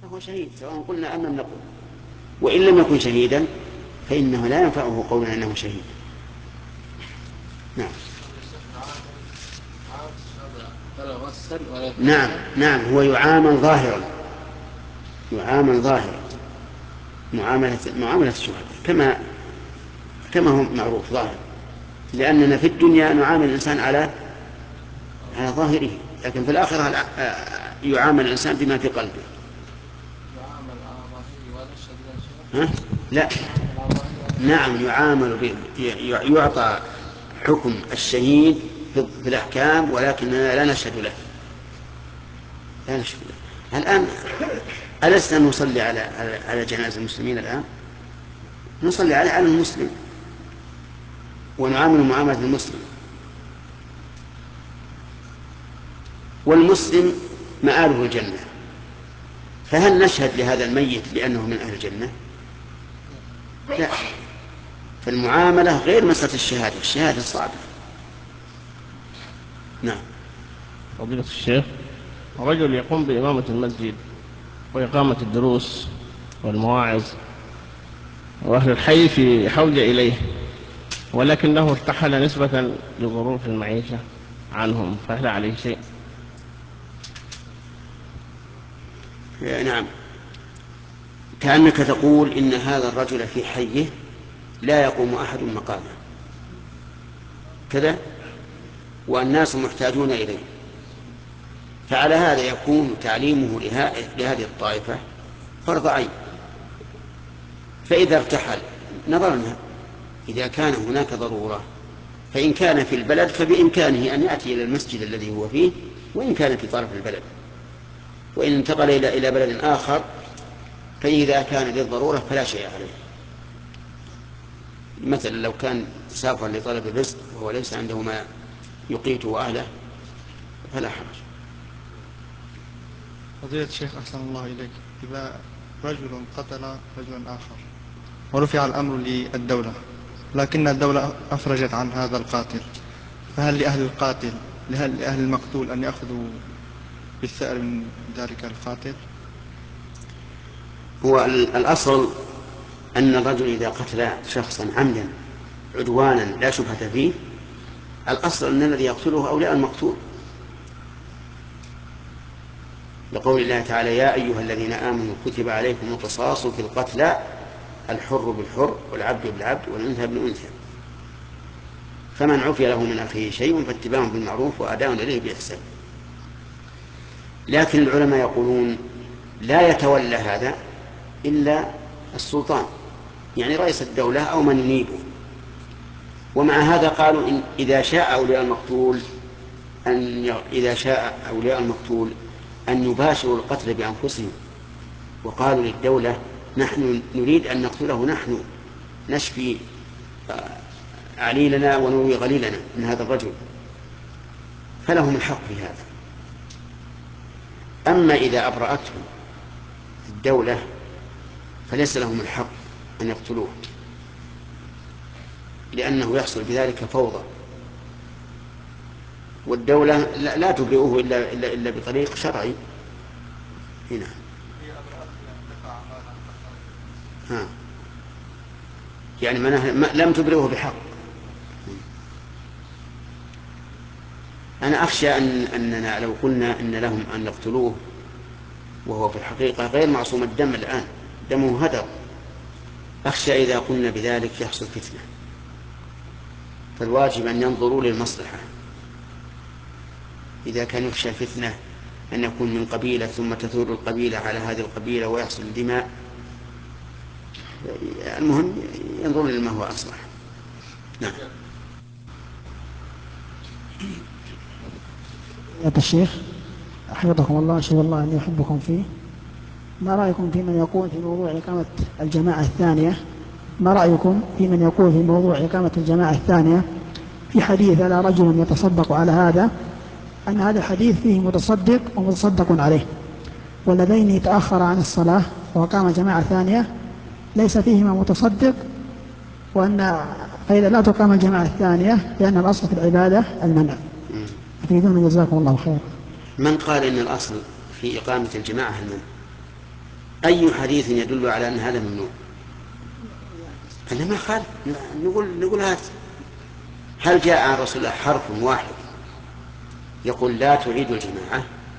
فهو شهيد سواء قلنا أم لم نقل، وإن لم يكن شهيدا فإنه لا ينفعه قولنا أنه شهيد. نعم. نعم هو يعامل ظاهرا، يعامل ظاهرا معاملة الشهداء كما هو معروف ظاهر، لأننا في الدنيا نعامل الإنسان على ظاهره، لكن في الآخرة يعامل الإنسان بما في قلبه. ها؟ لا، نعم يعامل يعطى حكم الشهيد في الأحكام، ولكننا لا نشهد له. الآن ألسنا نصلي على جنازة المسلمين؟ الآن نصلي على المسلم ونعامل معاملة المسلم، والمسلم مآله الجنة، فهل نشهد لهذا الميت بأنه من أهل الجنة؟ لا، فالمعاملة غير مسألة الشهادة صعبة. نعم. فضيلة الشيخ، رجل يقوم بإمامة المسجد وإقامة الدروس والمواعظ، وأهل الحي في حوجة إليه، ولكنه ارتحل نسبة لظروف المعيشة عنهم، فهل عليه شيء؟ نعم، كأنك تقول إن هذا الرجل في حيه لا يقوم أحد مقامه كذا، والناس محتاجون إليه، فعلى هذا يكون تعليمه لهذه الطائفة فرض عين. فإذا ارتحل نظرنا إذا كان هناك ضرورة، فإن كان في البلد فبإمكانه أن يأتي إلى المسجد الذي هو فيه، وإن كان في طرف البلد، وإن انتقل إلى بلد آخر فإذا كان للضرورة فلا شيء عليه. مثلا لو كان سافر لطلب الرزق وهو ليس عنده ما يقيته أهله فلا حرج. فضيلة الشيخ أحسن الله إليك، إذا رجل قتل رجلا آخر ورفع الأمر للدولة، لكن الدولة أفرجت عن هذا القاتل، فهل لأهل القاتل لأهل المقتول أن يأخذوا بالثأر من ذلك القاتل؟ هو الأصل أن الرجل إذا قتل شخصا عمدا عدوانا لا شبهة فيه، الأصل أن الذي يقتله أولياء المقتول، لقول الله تعالى: يا أيها الذين آمنوا كتب عليكم القصاص في القتلى، الحر بالحر والعبد بالعبد والأنثى بالأنثى، فمن عفي له من أخيه شيء فاتباع بالمعروف وأداء إليه بإحسان. لكن العلماء يقولون لا يتولى هذا إلا السلطان، يعني رئيس الدولة أو من ينيبه. ومع هذا قالوا إن إذا شاء أولياء المقتول أن يباشروا القتل بأنفسهم، وقالوا للدولة: نحن نريد أن نقتله، نحن نشفي عليلنا ونروي غليلنا من هذا الرجل، فلهم الحق في هذا. أما إذا أبرأته الدولة فليس لهم الحق أن يقتلوه، لأنه يحصل بذلك فوضى، والدولة لا تبرئه إلا بطريق شرعي. هنا يعني لم تبرئه بحق. أنا أخشى أننا لو قلنا إن لهم أن يقتلوه وهو في الحقيقة غير معصوم الدم، الآن دمه هدر، أخشى إذا قلنا بذلك يحصل فتنة، فالواجب أن ينظروا للمصلحة. إذا كان يخشى فتنة أن يكون من قبيلة ثم تثور القبيلة على هذه القبيلة ويحصل دماء، المهم ينظروا لما هو أصلح. نعم. يا الشيخ حفظكم الله، أشهد الله أن يحبكم فيه، ما رأيكم في من يقول في موضوع إقامة الجماعة الثانية؟ ما رأيكم في من يقول في موضوع إقامة الجماعة الثانية في حديث: ألا رجل يتصدق على هذا، أن هذا الحديث فيه متصدق ومتصدق عليه، والذين تأخر عن الصلاة وقام جماعة ثانية ليس فيهما متصدق، وأن قيل لا تقام الجماعة الثانية لأن الأصل في العبادة المنع. أفيدون جزاكم الله خيرا. من قال إن الأصل في إقامة الجماعة المنع؟ أي حديث يدل على أن هذا ممنوع؟ أنا ما خالف، نقول هذا. هل جاء عن رسول الله حرف واحد يقول لا تعيد الجماعة؟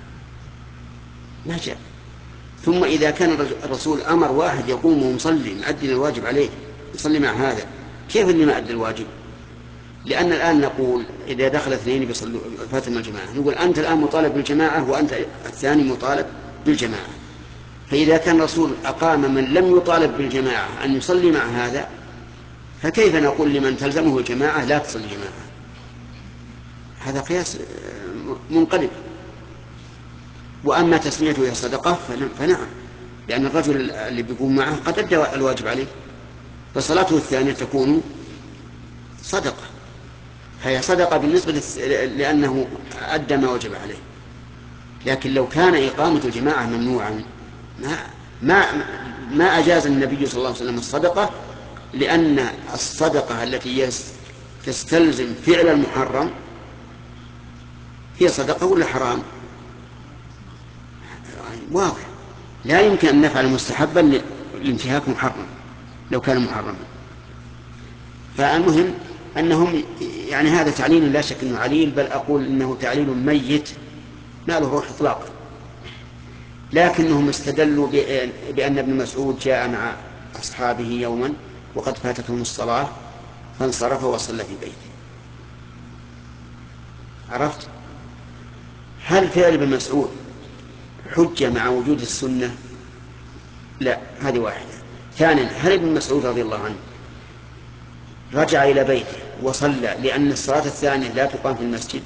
ما جاء. ثم إذا كان الرسول أمر واحد يقوم ومصلي مؤدي الواجب عليه يصلي مع هذا، كيف اللي ما أدى الواجب؟ لأن الآن نقول إذا دخل اثنين بيصلوا فاتهم الجماعة، نقول أنت الآن مطالب بالجماعة وأنت الثاني مطالب بالجماعة. فإذا كان الرسول أقام من لم يطالب بالجماعة أن يصلي مع هذا، فكيف نقول لمن تلزمه الجماعة لا تصلي جماعة؟ هذا قياس منقلب. وأما تسميته صدقة فنعم، لأن الرجل اللي بيقوم معه قد أدى الواجب عليه، فصلاته الثانية تكون صدقة، هي صدقة بالنسبة لأنه أدى ما وجب عليه. لكن لو كان إقامة الجماعة ممنوعا ما أجاز النبي صلى الله عليه وسلم الصدقة، لأن الصدقة التي تستلزم فعل المحرم هي صدقة ولا حرام؟ واضح، لا يمكن أن نفعل مستحبا لانتهاك محرم لو كان محرما. فالمهم أنهم يعني هذا تعليل لا شك أنه عليل، بل أقول أنه تعليل ميت ما له روح إطلاقا. لكنهم استدلوا بأن ابن مسعود جاء مع أصحابه يوما وقد فاتتهم الصلاة فانصرف وصلى في بيته. عرفت؟ هل فعل ابن مسعود حجة مع وجود السنة؟ لا، هذه واحدة. ثانيا، هل ابن مسعود رضي الله عنه رجع إلى بيته وصلى لأن الصلاة الثانية لا تقام في المسجد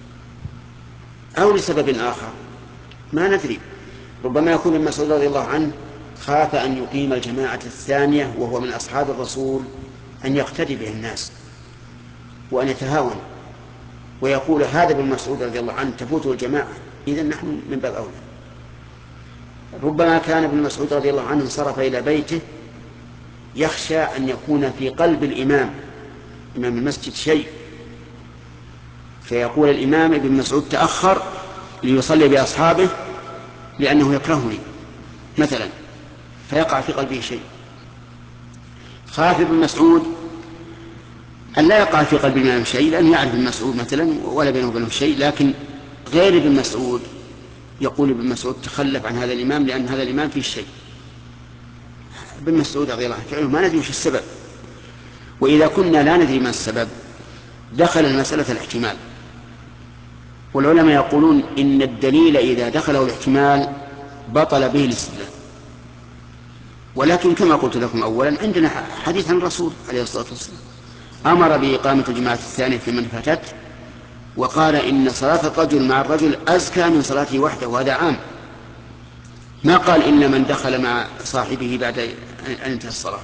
أو لسبب آخر؟ ما ندري. ربما يكون ابن مسعود رضي الله عنه خاف أن يقيم الجماعة الثانية وهو من أصحاب الرسول، أن يقتدي به الناس وأن يتهاون ويقول هذا ابن مسعود رضي الله عنه تفوته الجماعة، إذن نحن من باب أولى. ربما كان ابن مسعود رضي الله عنه انصرف إلى بيته يخشى أن يكون في قلب الإمام إمام المسجد شيء، فيقول الإمام ابن مسعود تأخر ليصلي بأصحابه لأنه يكرهني مثلا، فيقع في قلبه شيء. خاف ابن مسعود أن لا يقع في قلب الإمام شيء لأنه يعرف ابن مسعود مثلا ولا بينه وبينه شيء، لكن غير ابن مسعود يقول ابن مسعود تخلف عن هذا الإمام لأن هذا الإمام فيه شيء. ابن مسعود رضي الله عنه فعله ما ندري وش السبب، وإذا كنا لا ندري ما السبب دخل المسألة الاحتمال، والعلماء يقولون إن الدليل إذا دخله الاحتمال بطل به الاستدلال. ولكن كما قلت لكم أولا عندنا حديث عن الرسول عليه الصلاة والسلام أمر بإقامة الجماعة الثانية في من فاتت، وقال إن صلاة الرجل مع الرجل أزكى من صلاته وحده، وهذا عام، ما قال إن من دخل مع صاحبه بعد أن انتهى الصلاة.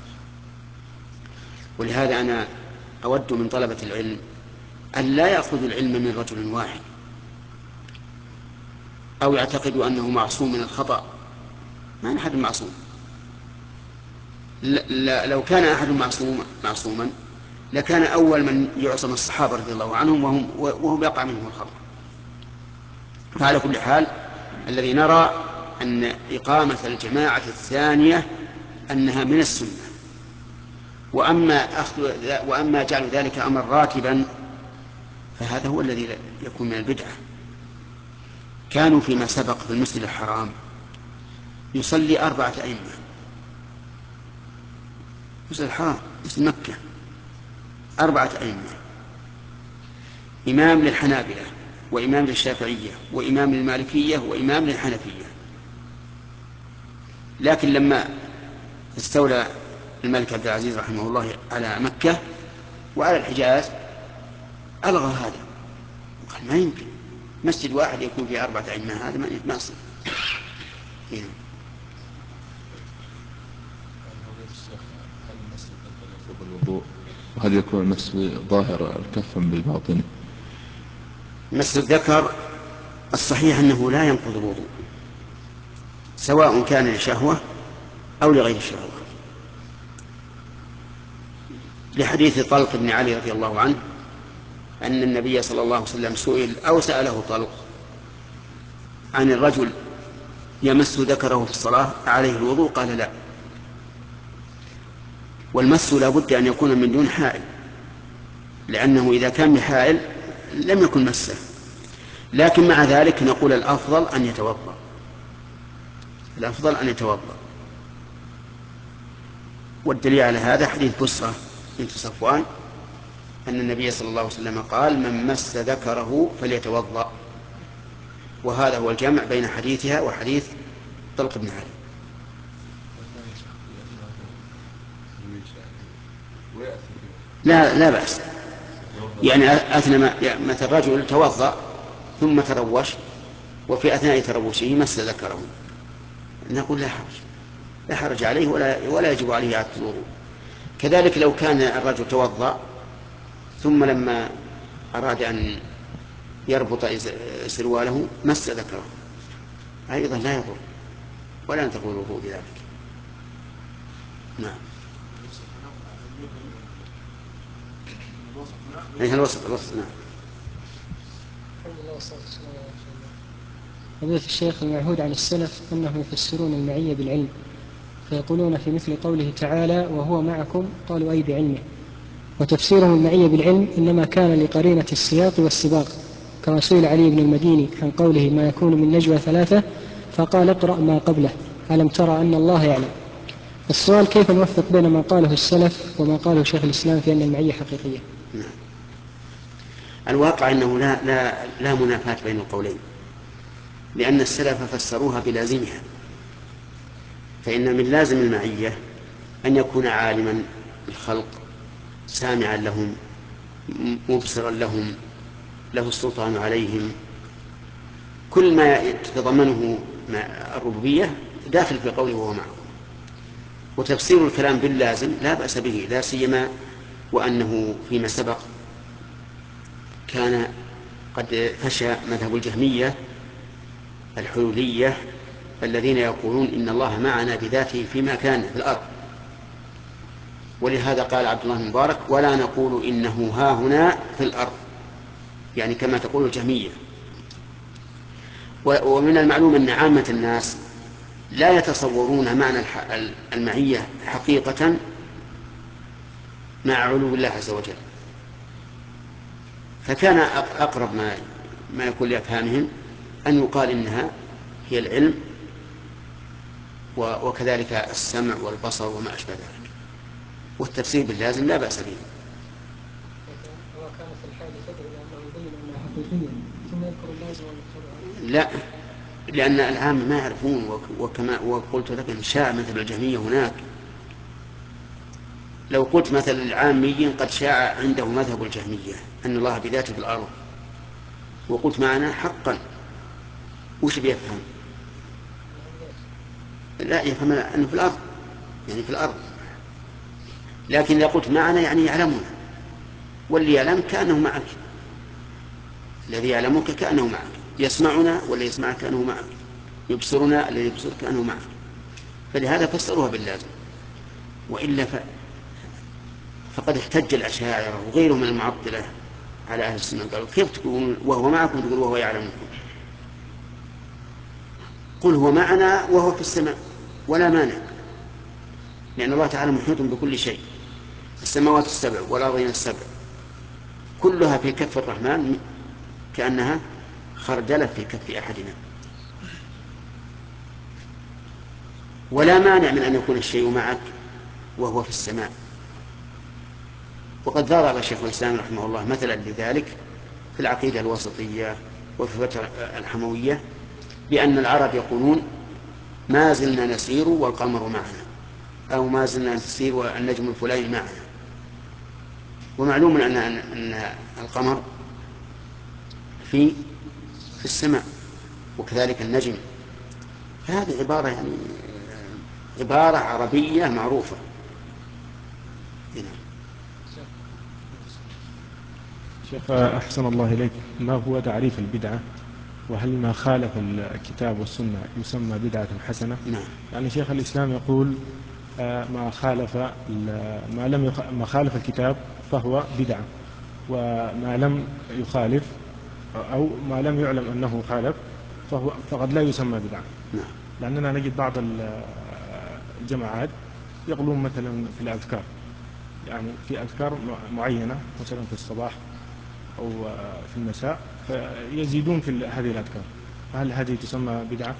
ولهذا أنا أود من طلبة العلم أن لا يأخذ العلم من رجل واحد أو يعتقد أنه معصوم من الخطأ. ما أحد معصوم. لو كان أحد معصوما لكان أول من يعصم الصحابة رضي الله عنهم وهم يقع منهم الخطأ. فعلى كل حال الذي نرى أن إقامة الجماعة الثانية أنها من السنة، وأما جعل ذلك أمر راتبا فهذا هو الذي يكون من البدعة. كانوا فيما سبق في المسجد الحرام يصلي 4 أئمة، مسجد الحرام مسجد مكة 4 أئمة، إمام للحنابلة وإمام للشافعية وإمام للمالكية وإمام للحنفية. لكن لما استولى الملك عبد العزيز رحمه الله على مكة وعلى الحجاز ألغى هذا وقال ما يمكن مسجد واحد يكون فيه 4 أئمة، هذا ما يصير. وهل يكون المس ظاهر الكف بالباطن؟ مس الذكر الصحيح أنه لا ينقض الوضوء سواء كان لشهوة أو لغير شهوة، لحديث طلق بن علي رضي الله عنه أن النبي صلى الله عليه وسلم سئل أو سأله طلق عن الرجل يمس ذكره في الصلاة عليه الوضوء؟ قال لا، والمس لا بد أن يكون من دون حائل، لأنه إذا كان بحائل لم يكن مسه. لكن مع ذلك نقول الأفضل أن يتوضأ، الأفضل أن يتوضأ. والدليل على هذا حديث بصرة بنت صفوان أن النبي صلى الله عليه وسلم قال: من مس ذكره فليتوضأ. وهذا هو الجمع بين حديثها وحديث طلق بن علي. لا بأس، يعني أثنى متى الرجل توضأ ثم تروش وفي أثناء تروشه مس ذكره، نقول لا حرج عليه ولا يجب عليه إعادة الوضوء. كذلك لو كان الرجل توضأ ثم لما أراد أن يربط سرواله مس ذكره أيضا لا يضر ولا ينتقض الوضوء بذلك. نعم. الوسط نعم. فضيلة الشيخ، المعهود عن السلف أنهم يفسرون المعية بالعلم، فيقولون في مثل قوله تعالى: وهو معكم، قالوا أي بعلمه. وتفسيرهم المعية بالعلم إنما كان لقرينة السياق والسباق، كما سئل علي بن المديني عن قوله: ما يكون من نجوى ثلاثة، فقال: اقرأ ما قبله، ألم ترى أن الله يعلم. السؤال: كيف نوفق بين ما قاله السلف وما قاله شيخ الإسلام في أن المعية حقيقية؟ الواقع أنه لا منافاة بين القولين، لأن السلف فسروها بلازمها. فإن من لازم المعية أن يكون عالما بالخلق، سامعا لهم، مبصرا لهم، له السلطان عليهم. كل ما يتضمنه الربوبية داخل في قوله وهو معه. وتفسير الكلام باللازم لا بأس به، لا سيما وأنه فيما سبق كان قد فشى مذهب الجهمية الحلولية الذين يقولون إن الله معنا بذاته فيما كان في الأرض. ولهذا قال عبد الله المبارك: ولا نقول إنه ها هنا في الأرض، يعني كما تقول الجهمية. ومن المعلوم أن عامة الناس لا يتصورون معنى المعية حقيقة مع علو الله عز وجل. فكان أقرب ما يكون لأفهامهم أن يقال إنها هي العلم وكذلك السمع والبصر وما أشبه ذلك، والتفسير باللازم لا بأس به. لا، لأن العام ما يعرفون، وكما وقلت لك إن شاء مثل الجهمية هناك. لو قلت مثل العاميين قد شاع عنده مذهب الجهمية أن الله بذاته في الأرض، وقلت معنا حقا، وش بيفهم؟ لا يفهم أنه في الأرض، يعني في الأرض. لكن إذا قلت معنا يعني يعلمون، واللي يعلم كأنه معك، الذي يعلمك كأنه معك، يسمعنا والذي يسمعك كأنه معك، يبصرنا الذي يبصر كأنه معك. فلهذا فسروها باللازم. وإلا فقد احتج الأشاعرة وغيرهم من المعطلة على أهل السنة، قالوا: كيف تقولون وهو معكم تقول وهو يعلمكم؟ قل هو معنا وهو في السماء ولا مانع، لأن الله تعالى محيط بكل شيء. السماوات السبع والأرضين السبع كلها في كف الرحمن كأنها خردلة في كف أحدنا. ولا مانع من أن يكون الشيء معك وهو في السماء. وقد ضرب شيخ الإسلام رحمه الله مثلا لذلك في العقيدة الوسطية وفي الفترة الحموية، بأن العرب يقولون: ما زلنا نسير والقمر معنا، أو ما زلنا نسير والنجم الفلاني معنا. ومعلوم أن القمر في السماء وكذلك النجم. هذه عبارة يعني عبارة عربية معروفة. شيخ أحسن الله إليك، ما هو تعريف البدعة؟ وهل ما خالف الكتاب والسنة يسمى بدعة حسنة؟ نعم. يعني شيخ الإسلام يقول ما خالف الكتاب فهو بدعة، وما لم يخالف أو ما لم يعلم أنه خالف فقد لا يسمى بدعة. نعم. لأننا نجد بعض الجماعات يقولون مثلا في الأذكار، يعني في أذكار معينة مثلا في الصباح أو في المساء، فيزيدون في هذه الأذكار، هل هذه تسمى بدعة؟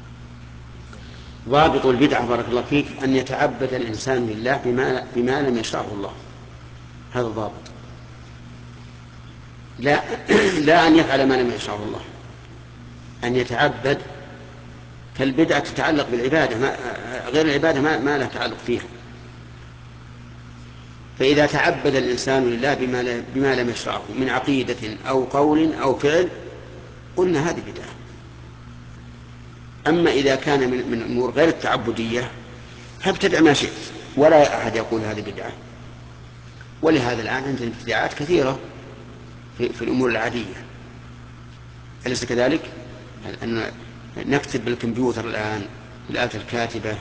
ضابط البدعة بارك الله فيك أن يتعبد الإنسان لله بما لم يشرعه الله، هذا ضابط. لا أن يفعل ما لم يشرعه الله، أن يتعبد. فالبدعة تتعلق بالعبادة، غير العبادة ما لها تعلق فيها. فإذا تعبد الإنسان لله بما لم يشرعه من عقيدة أو قول أو فعل قلنا هذه بدعة. أما إذا كان من أمور غير التعبدية فابتدع ما شئت، ولا أحد يقول هذه بدعة. ولهذا الآن عندنا ابتداعات كثيرة في الأمور العادية، أليس كذلك؟ أن نكتب بالكمبيوتر الآن بالآلة الكاتبة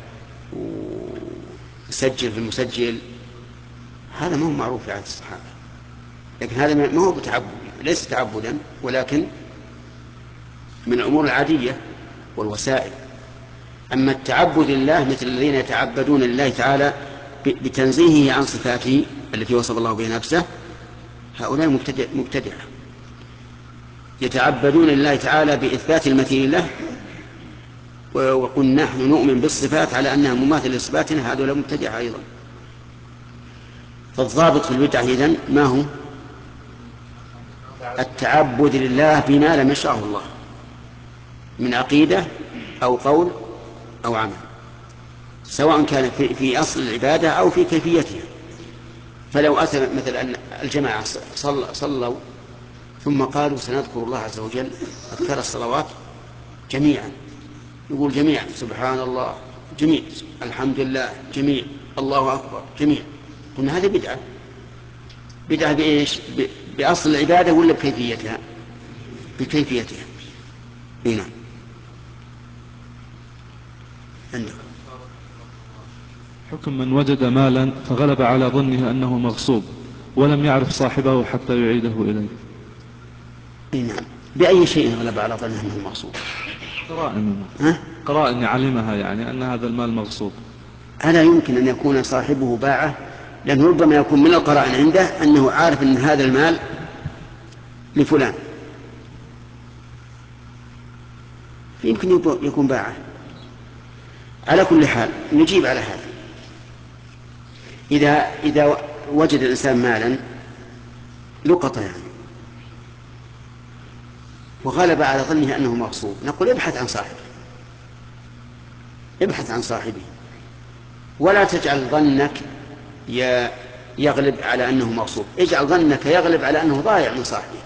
ونسجل في المسجل، هذا ما هو معروف في عهد الصحابة، لكن هذا ما هو بتعبد، ليس تعبدا، ولكن من الأمور العادية والوسائل. أما التعبد لله مثل الذين يتعبدون لله تعالى بتنزيهه عن صفاته التي وصف الله بها نفسه، هؤلاء مبتدعة. يتعبدون لله تعالى بإثبات المثيل له، وقل نحن نؤمن بالصفات على أنها مماثلة لصفاتنا، هذول مبتدعة أيضا. فالضابط في البدعة إذن ما هو؟ التعبد لله بما لم يشرعه الله من عقيدة أو قول أو عمل، سواء كان في أصل العبادة أو في كيفيتها. فلو أتى مثلا أن الجماعة صلوا ثم قالوا سنذكر الله عز وجل أذكار الصلوات جميعا، يقول جميعا سبحان الله جميع، الحمد لله جميع، الله أكبر جميع، قلنا هذه بدعة. بدعة بإيش؟ بأصل العبادة ولا بكيفيتها؟ بكيفيتها. هنا عندك حكم من وجد مالا فغلب على ظنه أنه مغصوب ولم يعرف صاحبه حتى يعيده إليه. نعم. بأي شيء غلب على ظنه أنه مغصوب؟ قرائن علمها يعني أن هذا المال مغصوب. ألا يمكن أن يكون صاحبه باعه؟ لأنه ربما يكون من القرائن عنده أنه عارف أن هذا المال لفلان، يمكن يكون باعه. على كل حال نجيب على هذا. إذا وجد الإنسان مالا لقطة يعني وغلب على ظنه أنه مغصوب، نقول ابحث عن صاحبه، ابحث عن صاحبه، ولا تجعل ظنك يغلب على أنه مغصوب، اجعل ظنك يغلب على أنه ضايع من صاحبه.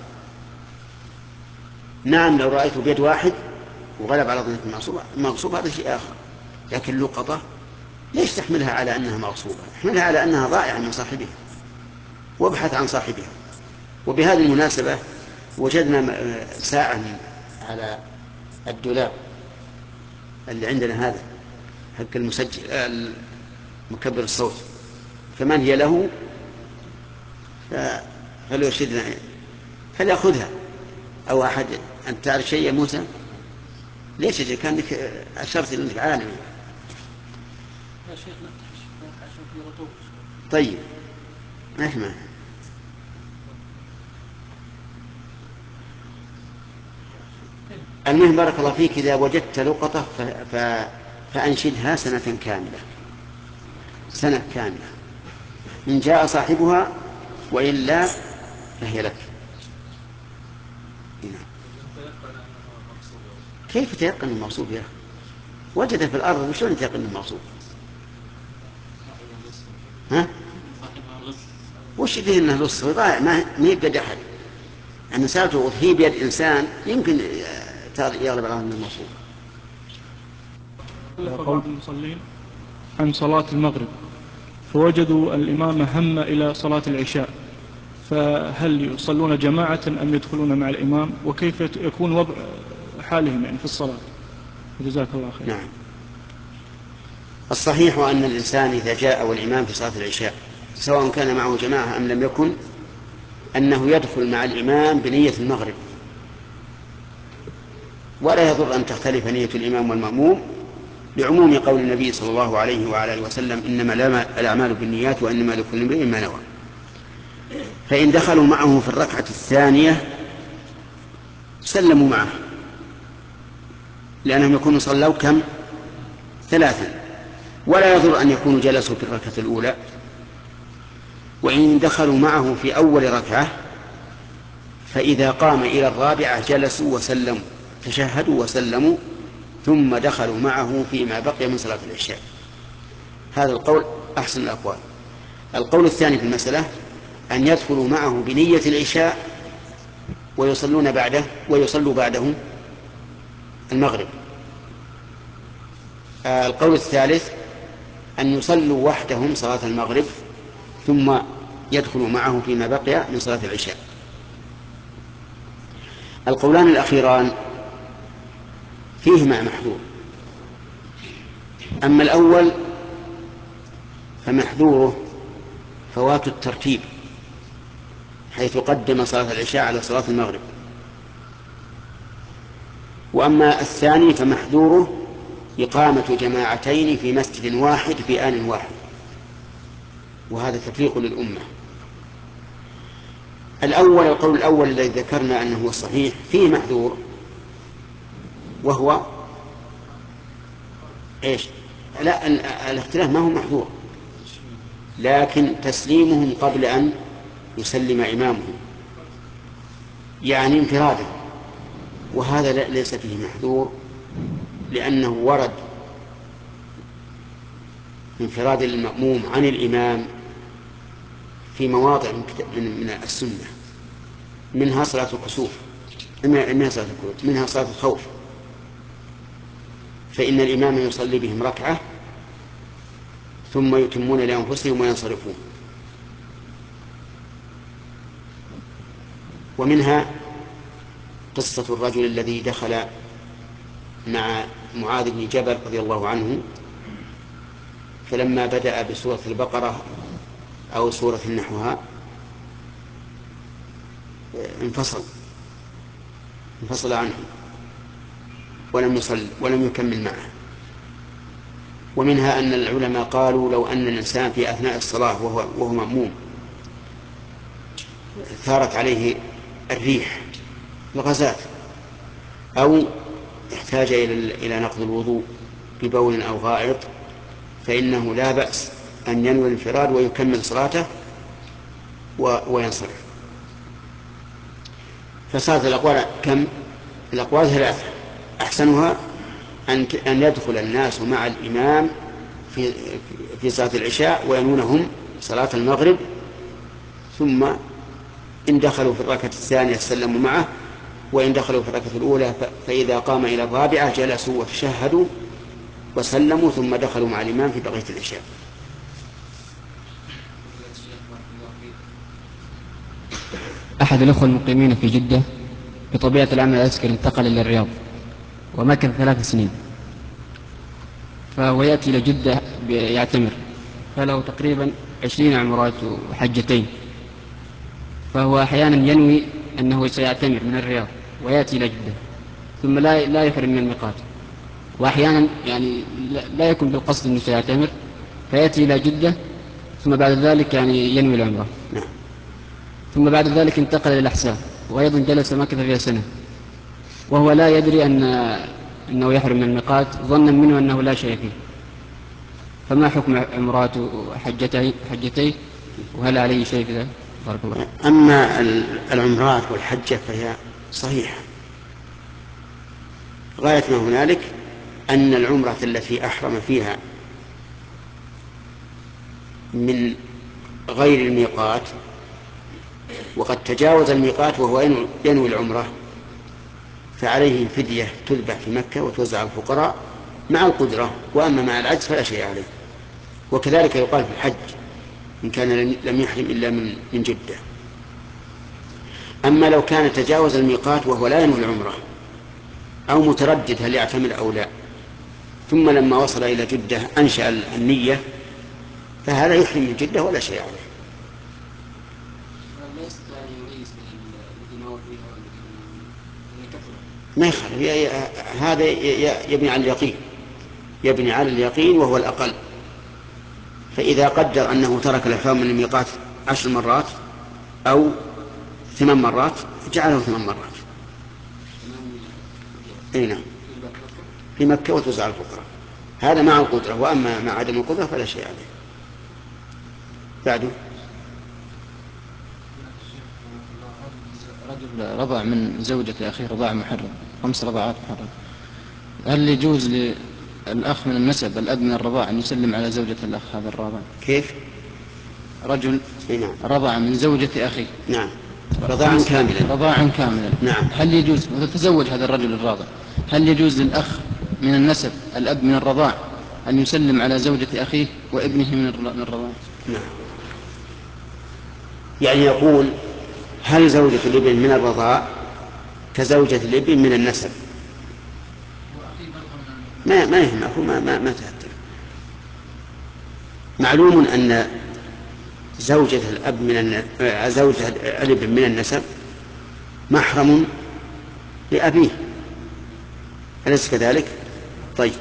نعم لو رأيته بيد واحد وغلب على ظنك مغصوب هذا شيء آخر، لكن لقطة ليش تحملها على أنها مغصوبة؟ احملها على أنها ضائعة من صاحبها، وابحث عن صاحبها. وبهذه المناسبة وجدنا ساعة على الدولاب اللي عندنا هذا حق المسجل مكبر الصوت، كمان هي له، فليرشدنا فليأخذها أو أحد. أنت تعرف شيء يا موسى؟ ليش يجي كأنك أشرت أنك عالم؟ يا شيخ نفتح الشباك عشان في رطوبة. طيب نسمع. المهم بارك الله فيك، إذا وجدت لقطة فأنشدها سنة كاملة، سنة كاملة، إن جاء صاحبها، وإلا فهي لك. كيف تيقن المغصوب يا أخي؟ وجد في الأرض وشلون تيقن المغصوب؟ ها؟ وش فيه انه لص ضائع، ما يبقى احد. ان سالته هي بيد انسان يمكن يغلب على المغصوب. بعض المصلين عن صلاة المغرب فوجدوا الإمام هم إلى صلاة العشاء، فهل يصلون جماعة أم يدخلون مع الإمام؟ وكيف يكون وضع حالهم يعني في الصلاة؟ جزاك الله خير. نعم. الصحيح أن الإنسان إذا جاء والإمام في صلاة العشاء سواء كان معه جماعة أم لم يكن، أنه يدخل مع الإمام بنية المغرب، ولا يضر أن تختلف نية الإمام والمأموم، لعموم قول النبي صلى الله عليه وعلى آله وسلم إنما الأعمال بالنيات وإنما لكل امرئ ما نوى. فإن دخلوا معه في الركعة الثانية سلموا معه، لأنهم يكونوا صلوا كم؟ 3، ولا يضر أن يكونوا جلسوا في الركعة الأولى. وإن دخلوا معه في أول ركعة فإذا قام إلى الرابعة جلسوا وسلموا، تشهدوا وسلموا، ثم دخلوا معه فيما بقي من صلاة العشاء. هذا القول أحسن الأقوال. القول الثاني في المسألة أن يدخلوا معه بنية العشاء ويصلوا بعده المغرب. القول الثالث أن يصلوا وحدهم صلاة المغرب ثم يدخلوا معه فيما بقي من صلاة العشاء. القولان الأخيران فيهما محذور. أما الأول فمحذوره فوات الترتيب، حيث قدم صلاة العشاء على صلاة المغرب. وأما الثاني فمحذوره إقامة جماعتين في مسجد واحد في آن واحد، وهذا تفريق للأمة. الأول، القول الأول الذي ذكرنا أنه الصحيح فيه محذور، وهو إيش؟ لا، الاختلاف ما هو محذور، لكن تسليمهم قبل أن يسلم إمامهم، يعني انفراده، وهذا ليس فيه محذور، لأنه ورد انفراد المأموم عن الإمام في مواضع من السنة، منها صلاة الكسوف، منها صلاة الخوف، فإن الإمام يصلي بهم ركعة ثم يتمون لأنفسهم وينصرفون. ومنها قصة الرجل الذي دخل مع معاذ بن جبل رضي الله عنه، فلما بدأ بسورة البقرة أو سورة نحوها انفصل عنه ولم يصل ولم يكمل معه. ومنها أن العلماء قالوا لو أن الإنسان في أثناء الصلاة وهو مأموم ثارت عليه الريح الغازات أو احتاج إلى نقض الوضوء ببول أو غائط، فإنه لا بأس أن ينوي الانفراد ويكمل صلاته وينصرف. فصارت الأقوال كم؟ الأقوال 3. أحسنها أن يدخل الناس مع الإمام في صلاة العشاء وينونهم صلاة المغرب، ثم إن دخلوا في الركعة الثانية سلموا معه، وإن دخلوا في الركعة الأولى فإذا قام إلى الرابعة جلسوا وتشهدوا وسلموا ثم دخلوا مع الإمام في بقية العشاء. أحد الأخوة المقيمين في جدة بطبيعة العمل العسكري انتقل إلى الرياض ومكث 3 سنين، فهو يأتي إلى جدة يعتمر، فله تقريبا 20 عمرات وحجتين، فهو أحيانا ينوي أنه سيعتمر من الرياض ويأتي إلى جدة ثم لا يحرم من الميقات، وأحيانا يعني لا يكون بالقصد أنه سيعتمر فيأتي إلى جدة ثم بعد ذلك يعني ينوي العمرة، ثم بعد ذلك انتقل إلى الأحساء وأيضا جلس مكث فيها سنة، وهو لا يدري أنه يحرم من الميقات ظنا منه أنه لا شيء فيه. فما حكم عمراته وحجتيه وهل عليه شيء في ذلك؟ بارك الله. أما العمرات والحجة فهي صحيحة، غاية ما هنالك أن العمرة التي أحرم فيها من غير الميقات وقد تجاوز الميقات وهو ينوي العمرة فعليه فدية تذبح في مكة وتوزع على الفقراء مع القدرة، وأما مع العجز فلا شيء عليه. وكذلك يقال في الحج إن كان لم يحرم إلا من جدة. أما لو كان تجاوز الميقات وهو لا ينوي العمرة أو متردد هل يعتمر أو لا، ثم لما وصل إلى جدة أنشأ النية، فهذا يحرم من جدة ولا شيء عليه. ما يخالف، هذا يبني على اليقين، يبني على اليقين وهو الأقل. فإذا قدر أنه ترك الإحرام من الميقات 10 مرات أو 8 مرات جعله 8 مرات. نعم في مكة وتوزع الفقراء، هذا مع القدرة، وأما مع عدم القدرة فلا شيء عليه. بعده رجل رضع من زوجة أخيه رضاع محرم 5 رضاعات محرم، هل يجوز للأخ من النسب الأب من الرضاع أن يسلم على زوجة الأخ هذا الرضع؟ كيف؟ رجل نعم. رضع من زوجة أخيه نعم رضاعا كاملا. نعم. هل يجوز وتتزوج هذا الرجل الراضع، هل يجوز للأخ من النسب الأب من الرضاع أن يسلم على زوجة أخيه وابنه من الرضاع؟ نعم. يعني يقول هل زوجة الابن من الرضاع كزوجة الابن من النسب؟ ما يهمه، ما تهتم. معلوم أن زوجة زوجة الابن من النسب محرم لأبيه، أليس كذلك؟ طيب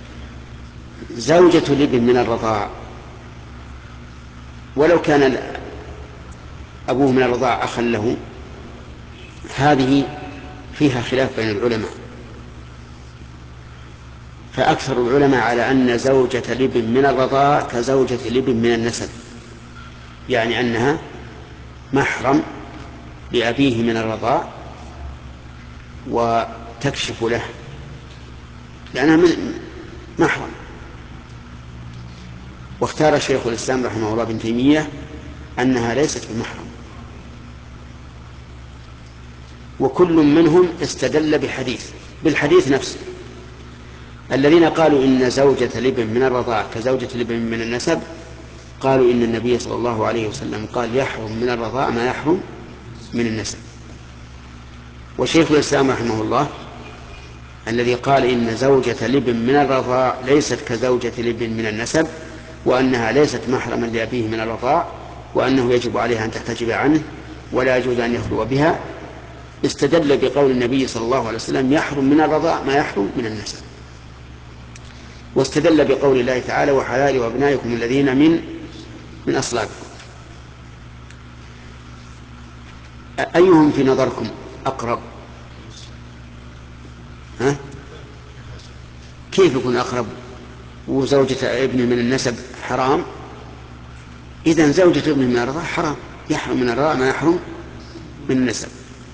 زوجة الابن من الرضاع ولو كان أبوه من الرضاع أخا له، هذه فيها خلاف بين العلماء، فأكثر العلماء على أن زوجة الابن من الرضاع كزوجة الابن من النسب، يعني أنها محرم لأبيه من الرضاع وتكشف له لأنها محرم. واختار شيخ الإسلام رحمه الله ابن تيمية أنها ليست بمحرم، وكل منهم استدل بالحديث نفسه. الذين قالوا إن زوجة الابن من الرضاع كزوجة الابن من النسب قالوا إن النبي صلى الله عليه وسلم قال يحرم من الرضاع ما يحرم من النسب. وشيخ الإسلام رحمه الله الذي قال إن زوجة الابن من الرضاع ليست كزوجة الابن من النسب، وأنها ليست محرما لأبيه من الرضاع، وأنه يجب عليها أن تحتجب عنه ولا يجوز أن يخلو بها، استدل بقول النبي صلى الله عليه وسلم يحرم من الرضاع ما يحرم من النسب، واستدل بقول الله تعالى وحلال وابنائكم الذين من أصلابكم. أيهم في نظركم أقرب؟ كيف يكون أقرب وزوجة ابن من النسب حرام؟ إذن زوجة ابن من الرضاع حرام، يحرم من الرضاع ما يحرم من النسب.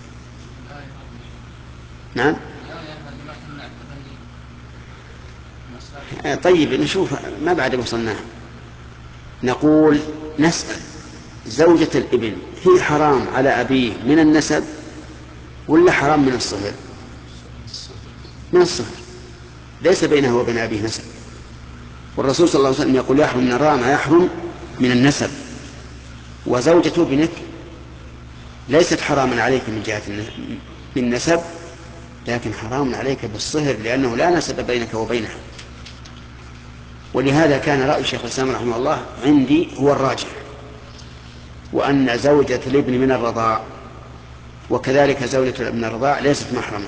نعم. طيب نشوف ما بعد وصلناها. نقول نسأل زوجة الابن هي حرام على أبيه من النسب ولا حرام من الصهر؟ من الصهر، ليس بينه وبين أبيه نسب، والرسول صلى الله عليه وسلم يقول يحرم من الرضاع ما يحرم من النسب. وزوجة ابنك ليست حراما عليك من جهة النسب، لكن حرام عليك بالصهر لأنه لا نسب بينك وبينها. ولهذا كان رأي شيخ الإسلام رحمه الله عندي هو الراجح، وأن زوجة الابن من الرضاع وكذلك زوجة الابن من الرضاع ليست محرما.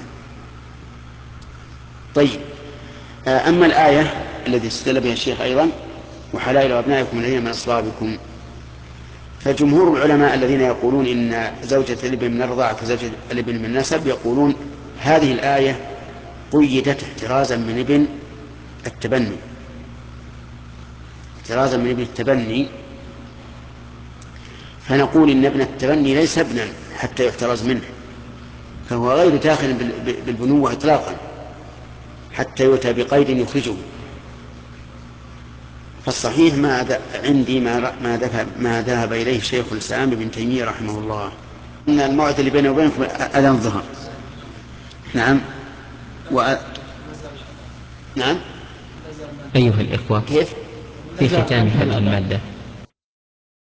طيب أما الآية التي استدل بها الشيخ أيضا وحلائل أبنائكم الذين من أصلابكم، فجمهور العلماء الذين يقولون إن زوجة الابن من الرضاع كزوجة الابن من النسب يقولون هذه الآية قيدت احترازا من ابن التبني، احترازا من ابن التبني، فنقول إن ابن التبني ليس ابنا حتى يحترز منه، فهو غير داخل بالبنوة إطلاقا حتى يؤتى بقيد يخرجه. فالصحيح عندي ما ذهب إليه شيخ الإسلام ابن تيمية رحمه الله، أن الموعد اللي بينه وبينكم أذان الظهر. نعم. نعم. أيها الإخوة، كيف؟ في ختام هذه المادة